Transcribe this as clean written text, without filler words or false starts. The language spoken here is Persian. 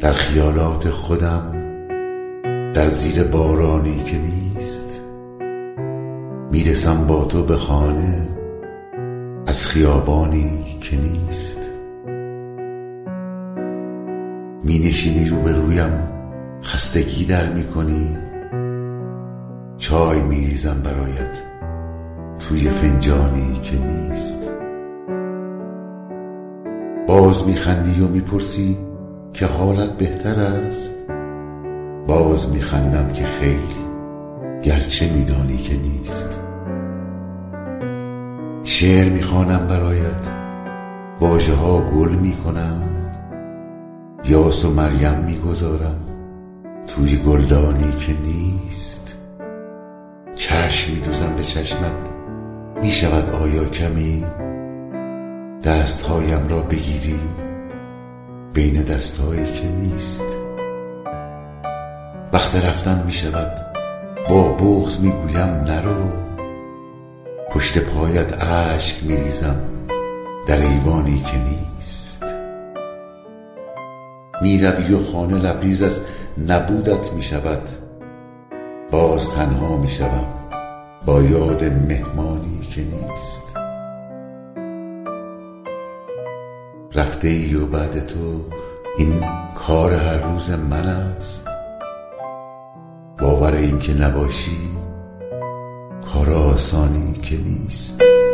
در خیالات خودم در زیر بارانی که نیست، میرسم با تو به خانه از خیابانی که نیست. می نشینی روبرویم خستگی در می کنی، چای می ریزم برایت توی فنجانی که نیست. باز می خندی و می پرسی که حالت بهتر است، باز می خندم که خیلی گرچه می دانی که نیست. شعر می خوانم برایت، واژه ها گل می کنند، یاس و مریم می گذارم توی گلدانی که نیست. چشم می دوزم به چشمت، می شود آیا کمی دستهایم را بگیری بین دستهایی که نیست. وقت رفتن می شود، با بغض می گویم نرو، پشت پایت اشک می ریزم در ایوانی که نیست. می روی و خانه لبریز از نبودت می شود، باز تنها می شوم با یاد مهمانی که نیست. رفته ای و بعد تو این کار هر روز من است، باور این که نباشی کار آسانی که نیست.